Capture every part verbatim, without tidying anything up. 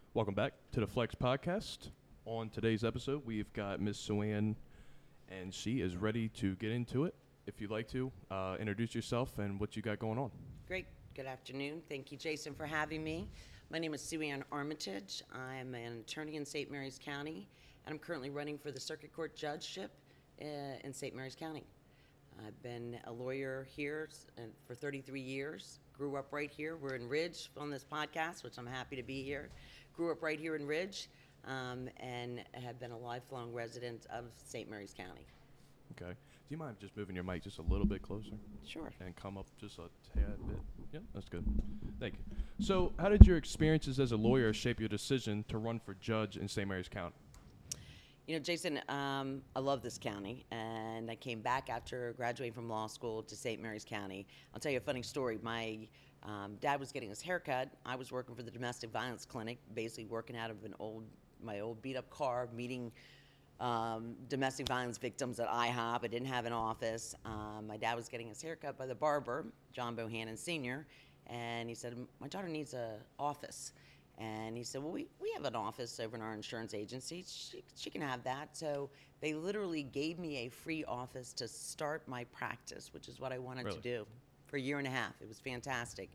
Welcome back to the Flex Podcast. On today's episode, we've got Miss Suann, and she is ready to get into it. If you'd like to, uh, introduce yourself and what you got going on. Great. Good afternoon. Thank you, Jason, for having me. My name is Suann Armitage. I'm an attorney in Saint Mary's County, and I'm currently running for the Circuit Court Judgeship uh, in Saint Mary's County. I've been a lawyer here uh, for thirty-three years. Grew up right here. We're in Ridge on this podcast, which I'm happy to be here. Grew up right here in Ridge, um, and have been a lifelong resident of Saint Mary's County. Okay. Do you mind just moving your mic just a little bit closer? Sure. And come up just a tad bit? Yeah, that's good. Thank you. So, how did your experiences as a lawyer shape your decision to run for judge in Saint Mary's County? You know, Jason, um, I love this county, and I came back after graduating from law school to Saint Mary's County. I'll tell you a funny story. My um, dad was getting his haircut. I was working for the domestic violence clinic, basically working out of an old, my old beat-up car, meeting um, domestic violence victims at I hop. I didn't have an office. Um, my dad was getting his haircut by the barber, John Bohannon Senior, and he said, my daughter needs an office. And he said, well, we, we have an office over in our insurance agency. She, she can have that. So they literally gave me a free office to start my practice, which is what I wanted Really? to do for a year and a half. It was fantastic.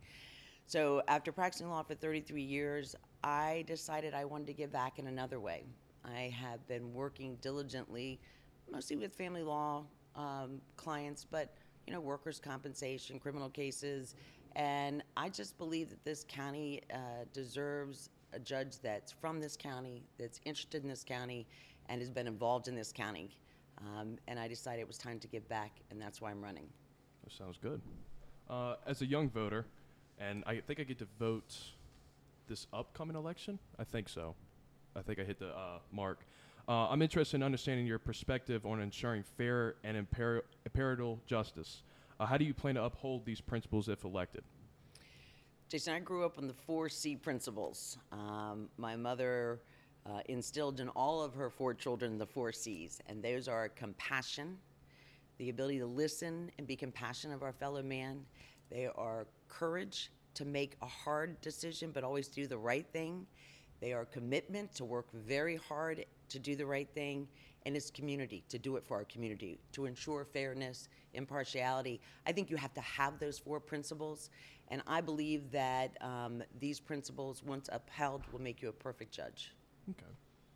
So after practicing law for thirty-three years, I decided I wanted to give back in another way. I have been working diligently, mostly with family law um, clients, but, you know, workers' compensation, criminal cases. And I just believe that this county uh, deserves a judge that's from this county, that's interested in this county, and has been involved in this county. Um, and I decided it was time to give back, and that's why I'm running. That sounds good. Uh, as a young voter, and I think I get to vote this upcoming election? I think so. I think I hit the uh, mark. Uh, I'm interested in understanding your perspective on ensuring fair and imper- impartial justice. Uh, how do you plan to uphold these principles if elected? Jason, I grew up on the four C principles. Um, my mother uh, instilled in all of her four children the four C's, and those are compassion, the ability to listen and be compassionate of our fellow man. They are courage to make a hard decision but always do the right thing. They are commitment to work very hard to do the right thing, and it's community, to do it for our community, to ensure fairness, impartiality. I think you have to have those four principles, and I believe that um, these principles, once upheld, will make you a perfect judge. Okay.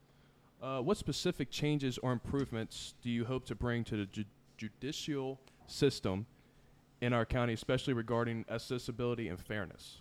Uh, what specific changes or improvements do you hope to bring to the ju- judicial system in our county, especially regarding accessibility and fairness?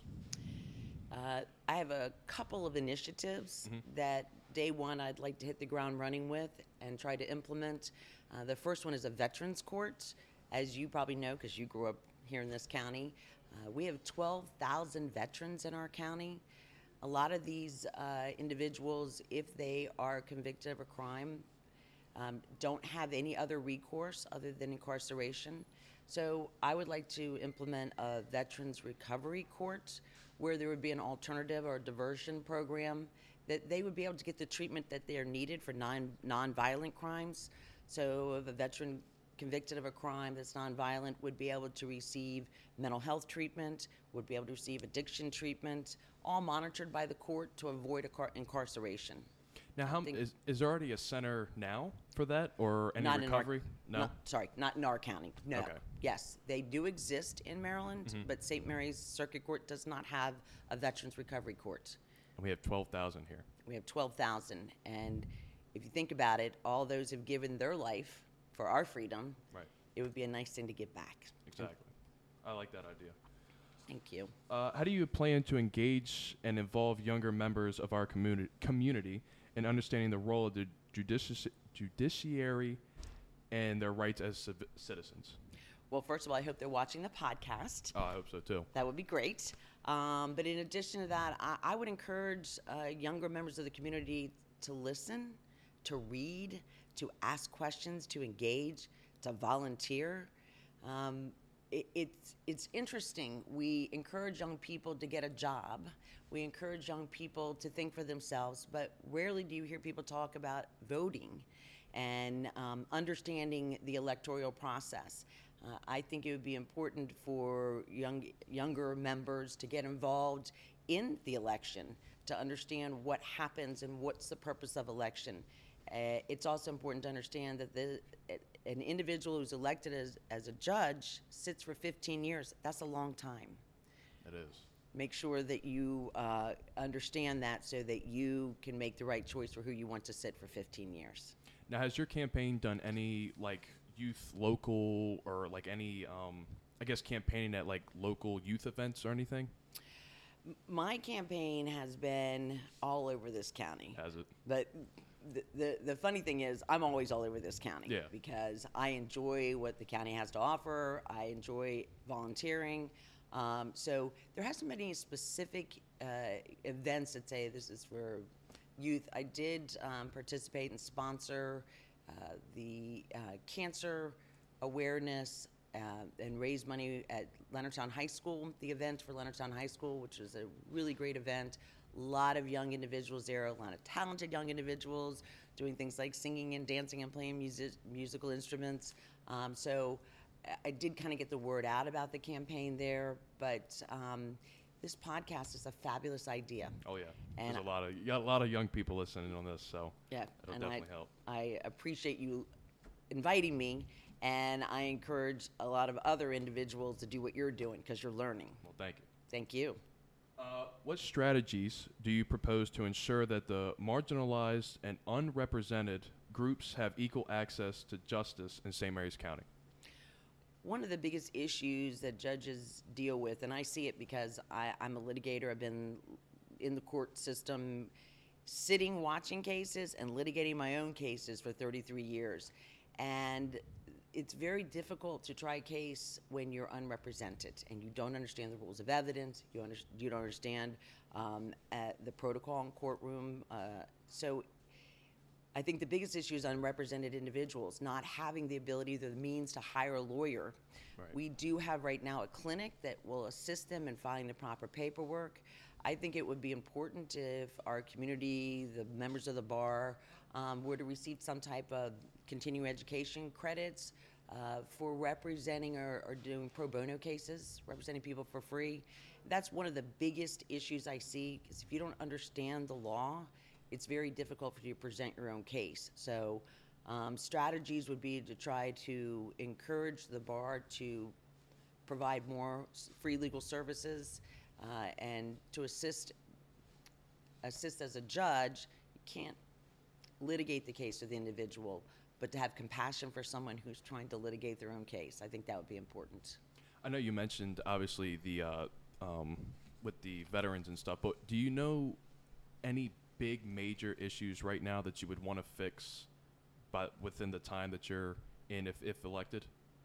Uh, I have a couple of initiatives Mhm. that day one I'd like to hit the ground running with and try to implement. Uh, the first one is a veterans court. As you probably know, because you grew up here in this county, uh, we have twelve thousand veterans in our county. A lot of these uh, individuals, if they are convicted of a crime, um, don't have any other recourse other than incarceration. So I would like to implement a veterans recovery court where there would be an alternative or a diversion program that they would be able to get the treatment that they are needed for non non-violent crimes. So if a veteran convicted of a crime that's nonviolent would be able to receive mental health treatment, would be able to receive addiction treatment, all monitored by the court to avoid a car- incarceration. Now, how m- think- is, is there already a center now for that, or any Not in our- recovery? no. Not, sorry, not in our county. No. Okay. Yes, they do exist in Maryland, Mhm. but Saint Mary's Circuit Court does not have a veterans recovery court. And we have twelve thousand here. We have twelve thousand, and if you think about it, all those have given their life for our freedom. Right. It would be a nice thing to give back. Exactly. I like that idea. Thank you. Uh, how do you plan to engage and involve younger members of our communi- community in understanding the role of the judici- judiciary and their rights as civ- citizens? Well, first of all, I hope they're watching the podcast. Oh, I hope so too. That would be great. Um, but in addition to that, I, I would encourage uh, younger members of the community to listen, to read, to ask questions, to engage, to volunteer. Um, it, it's, it's interesting. We encourage young people to get a job. We encourage young people to think for themselves, but rarely do you hear people talk about voting and um, understanding the electoral process. Uh, I think it would be important for young, younger members to get involved in the election to understand what happens and what's the purpose of election. Uh, it's also important to understand that the, an individual who's elected as, as a judge sits for fifteen years. That's a long time. It is. Make sure that you uh, understand that so that you can make the right choice for who you want to sit for fifteen years. Now, has your campaign done any like youth local or like any, um, I guess, campaigning at like local youth events or anything? M- My campaign has been all over this county. Has it? But the, the, the funny thing is, I'm always all over this county. Yeah. Because I enjoy what the county has to offer. I enjoy volunteering. Um, so there hasn't been any specific uh, events that say this is for youth. I did um, participate and sponsor uh, the uh, cancer awareness uh, and raise money at Leonardtown High School, the event for Leonardtown High School, which was a really great event. A lot of young individuals there, a lot of talented young individuals doing things like singing and dancing and playing music, musical instruments. Um, so I did kind of get the word out about the campaign there, but um, this podcast is a fabulous idea. Oh yeah, And there's a lot of you got a lot of young people listening on this, so Yeah, it'll and definitely I, help. I appreciate you inviting me, and I encourage a lot of other individuals to do what you're doing because you're learning. Well, thank you. Thank you. Uh, what strategies do you propose to ensure that the marginalized and unrepresented groups have equal access to justice in Saint Mary's County? One of the biggest issues that judges deal with, and I see it because I, I'm a litigator, I've been in the court system sitting watching cases and litigating my own cases for thirty-three years. And it's very difficult to try a case when you're unrepresented and you don't understand the rules of evidence, you, under, you don't understand um, uh, the protocol in courtroom. Uh, so I think the biggest issue is unrepresented individuals not having the ability or the means to hire a lawyer. Right. We do have right now a clinic that will assist them in filing the proper paperwork. I think it would be important if our community, the members of the bar, um, were to receive some type of continuing education credits uh, for representing or, or doing pro bono cases, representing people for free. That's one of the biggest issues I see, because if you don't understand the law, it's very difficult for you to present your own case. So um, strategies would be to try to encourage the bar to provide more s- free legal services uh, and to assist assist as a judge. You can't litigate the case of the individual, but to have compassion for someone who's trying to litigate their own case. I think that would be important. I know you mentioned obviously the uh, um, with the veterans and stuff, but do you know any big major issues right now that you would want to fix, but within the time that you're in, if, if elected?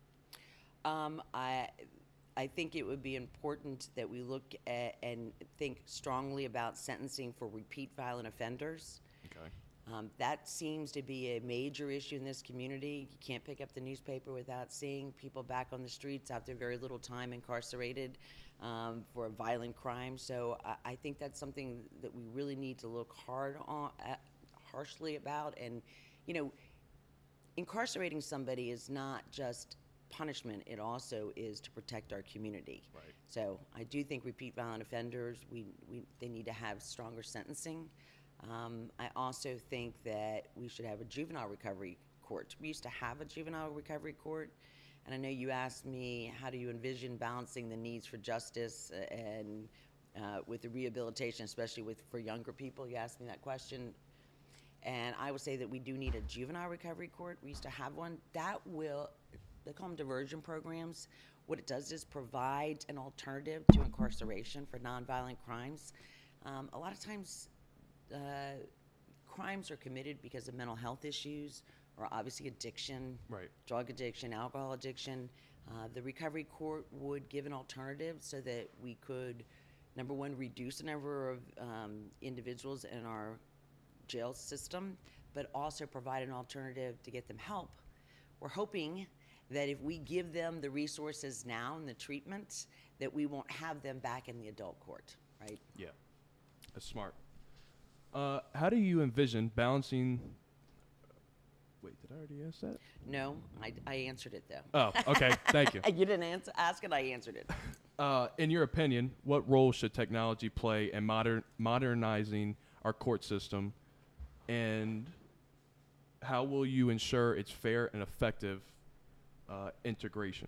Um, I, I think it would be important that we look at and think strongly about sentencing for repeat violent offenders. Okay. Um, that seems to be a major issue in this community. You can't pick up the newspaper without seeing people back on the streets after very little time incarcerated um, for a violent crime. So I, I think that's something that we really need to look hard on, at, harshly about. And, you know, incarcerating somebody is not just punishment, it also is to protect our community. Right. So I do think repeat violent offenders, we, we they need to have stronger sentencing. Um, I also think that we should have a juvenile recovery court. We used to have a juvenile recovery court, and I know you asked me, how do you envision balancing the needs for justice uh, and uh, with the rehabilitation, especially with for younger people? You asked me that question. And I would say that we do need a juvenile recovery court. We used to have one. That will, they call them diversion programs. What it does is provide an alternative to incarceration for nonviolent crimes. Um, a lot of times, uh, crimes are committed because of mental health issues or obviously addiction, Right. drug addiction, alcohol addiction. Uh, the recovery court would give an alternative so that we could, number one, reduce the number of um, individuals in our jail system, but also provide an alternative to get them help. We're hoping that if we give them the resources now and the treatment, that we won't have them back in the adult court, right? Yeah. That's smart. Uh, how do you envision balancing? Wait, did I already ask that? No, I, I answered it though. Oh, okay. Thank you. You didn't answer, ask it, I answered it. Uh, in your opinion, what role should technology play in modern modernizing our court system, and how will you ensure its fair and effective uh, integration?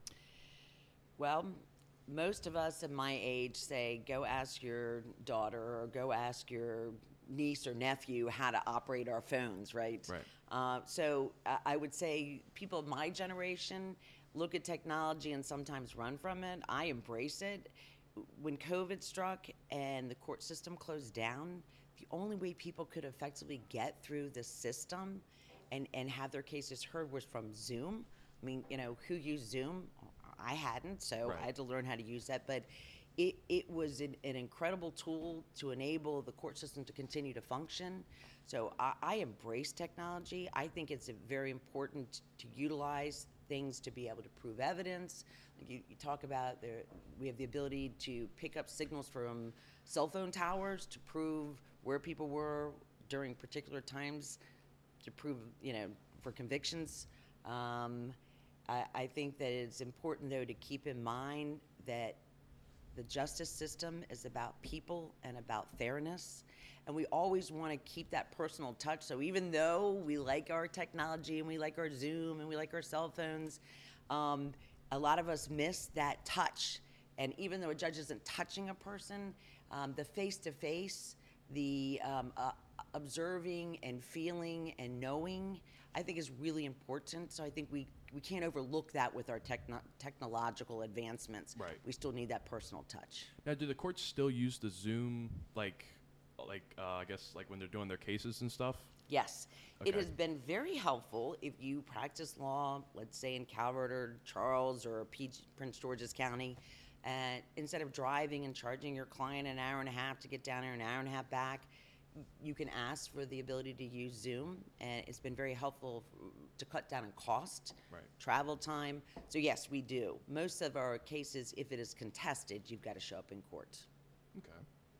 Well, most of us at my age say, go ask your daughter or go ask your niece or nephew how to operate our phones, right? Right. Uh, so I I would say people of my generation look at technology and sometimes run from it. I embrace it. When COVID struck and the court system closed down, the only way people could effectively get through the system and, and have their cases heard was from Zoom. I mean, you know, who used Zoom? I hadn't, so Right. I had to learn how to use that. But it, it was an, an incredible tool to enable the court system to continue to function. So I, I embrace technology. I think it's a very important to utilize things to be able to prove evidence. Like you, you talk about, the, we have the ability to pick up signals from cell phone towers to prove where people were during particular times, to prove, you know, for convictions. Um, I, I think that it's important, though, to keep in mind that the justice system is about people and about fairness. And we always want to keep that personal touch. So even though we like our technology and we like our Zoom and we like our cell phones, um, a lot of us miss that touch. And even though a judge isn't touching a person, um, the face-to-face, the um, uh, observing and feeling and knowing, I think is really important. So I think we, we can't overlook that with our techno- technological advancements. Right. We still need that personal touch. Now, do the courts still use the Zoom, like, like uh, I guess, like when they're doing their cases and stuff? Yes. It Okay. has been very helpful if you practice law, let's say in Calvert or Charles or P- Prince George's County, and instead of driving and charging your client an hour and a half to get down there, an hour and a half back, you can ask for the ability to use Zoom, and it's been very helpful f- to cut down on cost, Right. travel time. So yes, we do. Most of our cases, if it is contested, you've got to show up in court. Okay.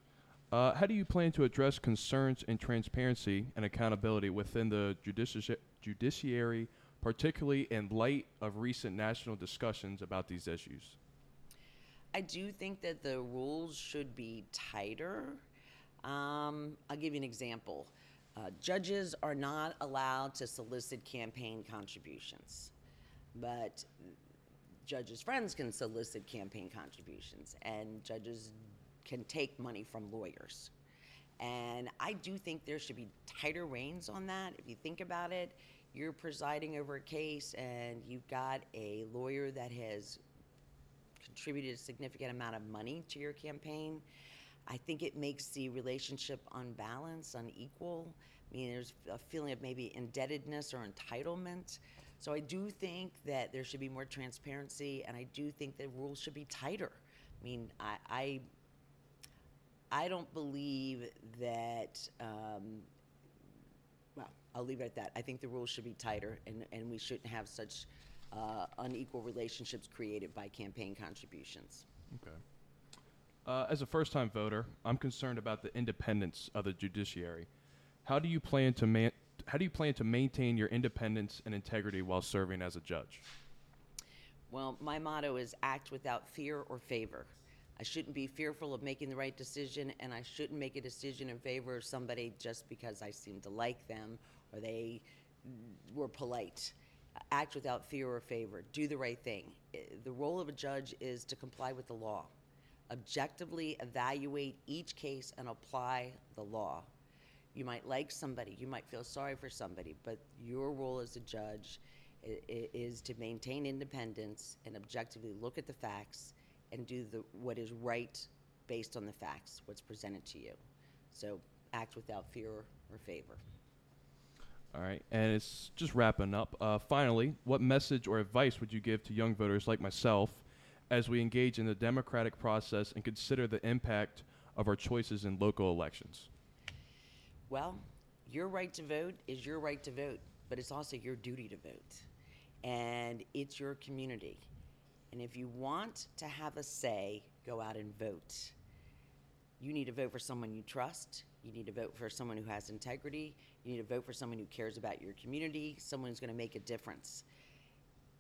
Uh, how do you plan to address concerns in transparency and accountability within the judici- judiciary, particularly in light of recent national discussions about these issues? I do think that the rules should be tighter. Um, I'll give you an example. Uh, judges are not allowed to solicit campaign contributions, but judges' friends can solicit campaign contributions, and judges can take money from lawyers. And I do think there should be tighter reins on that. If you think about it, you're presiding over a case and you've got a lawyer that has contributed a significant amount of money to your campaign. I think it makes the relationship unbalanced, unequal. I mean, there's a feeling of maybe indebtedness or entitlement. So I do think that there should be more transparency, and I do think that rules should be tighter. I mean, I I, I don't believe that, um, well, I'll leave it at that. I think the rules should be tighter, and, and we shouldn't have such uh, unequal relationships created by campaign contributions. Okay. Uh, as a first-time voter, I'm concerned about the independence of the judiciary. How do you plan to man- How do you plan to maintain your independence and integrity while serving as a judge? Well, my motto is act without fear or favor. I shouldn't be fearful of making the right decision, and I shouldn't make a decision in favor of somebody just because I seem to like them or they were polite. Act without fear or favor. Do the right thing. I- The role of a judge is to comply with the law. Objectively evaluate each case and apply the law. You might like somebody, you might feel sorry for somebody, but your role as a judge i- i- is to maintain independence and objectively look at the facts and do the what is right based on the facts, what's presented to you. So act without fear or favor. All right, and it's just wrapping up. Uh, finally, what message or advice would you give to young voters like myself as we engage in the democratic process and consider the impact of our choices in local elections? Well, your right to vote is your right to vote, but it's also your duty to vote. And it's your community. And if you want to have a say, go out and vote. You need to vote for someone you trust. You need to vote for someone who has integrity. You need to vote for someone who cares about your community, someone who's going to make a difference.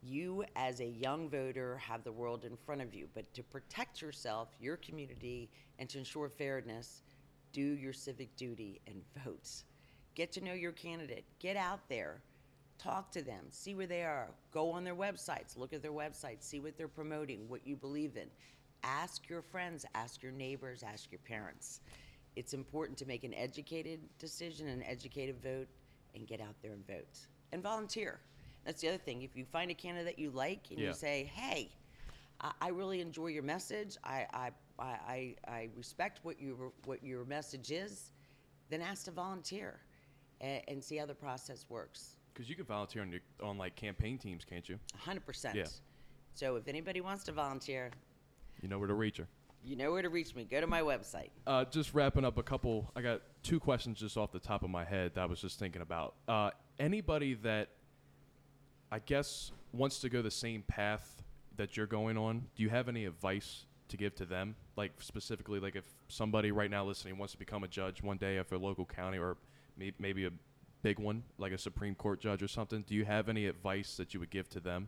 You, as a young voter, have the world in front of you. But to protect yourself, your community, and to ensure fairness, do your civic duty and vote. Get to know your candidate. Get out there. Talk to them. See where they are. Go on their websites. Look at their websites. See what they're promoting, what you believe in. Ask your friends. Ask your neighbors. Ask your parents. It's important to make an educated decision, an educated vote, and get out there and vote. And volunteer. That's the other thing. If you find a candidate you like and Yeah. you say, hey, I, I really enjoy your message, I, I, I, I I respect what, you, what your message is, then ask to volunteer and, and see how the process works. Because you can volunteer on, your, on like campaign teams, can't you? one hundred percent. Yeah. So if anybody wants to volunteer, You know where to reach her. you know where to reach me. Go to my website. Uh, just wrapping up a couple, I got two questions just off the top of my head that I was just thinking about. Uh, anybody that I guess wants to go the same path that you're going on, do you have any advice to give to them? Like specifically, like if somebody right now listening wants to become a judge one day of a local county or may- maybe a big one, like a Supreme Court judge or something, do you have any advice that you would give to them?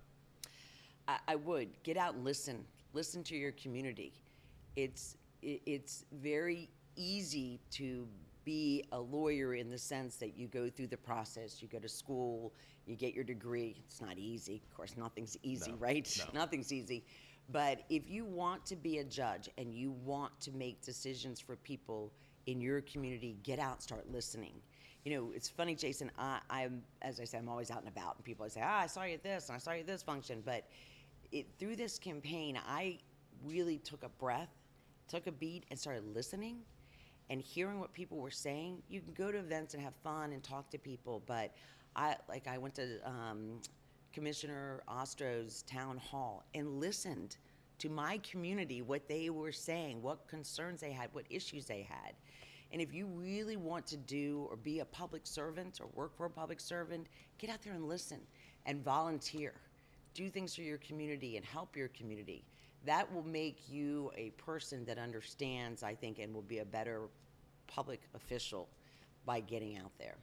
I, I would get out and listen. Listen to your community. It's it, it's very easy to be a lawyer in the sense that you go through the process. You go to school, you get your degree. It's not easy. Of course, nothing's easy, No, right? no. Nothing's easy. But if you want to be a judge and you want to make decisions for people in your community, get out and start listening. You know, it's funny, Jason, I, I'm, as I say, I'm always out and about, and people say, ah, I saw you at this, and I saw you at this function. But it, through this campaign, I really took a breath, took a beat, and started listening and hearing what people were saying. You can go to events and have fun and talk to people, but I, like, I went to um, Commissioner Ostro's town hall and listened to my community, what they were saying, what concerns they had, what issues they had. And if you really want to do or be a public servant or work for a public servant, get out there and listen and volunteer. Do things for your community and help your community. That will make you a person that understands, I think, and will be a better public official by getting out there.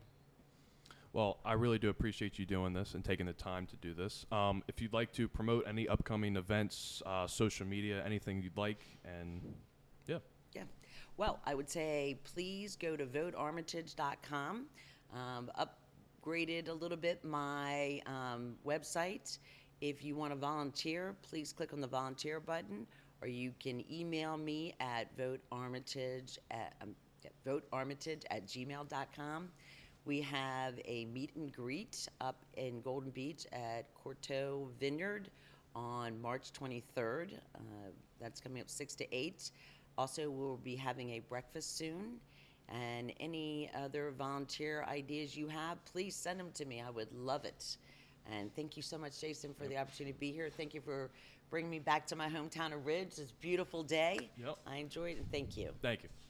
Well, I really do appreciate you doing this and taking the time to do this. Um, if you'd like to promote any upcoming events, uh, social media, anything you'd like, and yeah. Yeah. Well, I would say please go to vote armitage dot com. Um, upgraded a little bit my um, website. If you want to volunteer, please click on the volunteer button, or you can email me at votearmitage at, um, votearmitage at gmail dot com. We have a meet and greet up in Golden Beach at Courteau Vineyard on March twenty-third. Uh, that's coming up six to eight. Also, we'll be having a breakfast soon. And any other volunteer ideas you have, please send them to me. I would love it. And thank you so much, Jason, for the opportunity to be here. Thank you for bringing me back to my hometown of Ridge. It's a beautiful day. Yep. I enjoyed it, and thank you. Thank you.